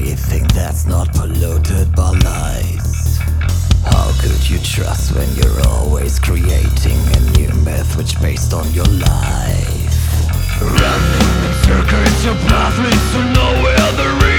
anything that's not polluted by lies. How could you trust when you're always creating a new myth which based on your life? Running in circuits, your path leads to nowhere. The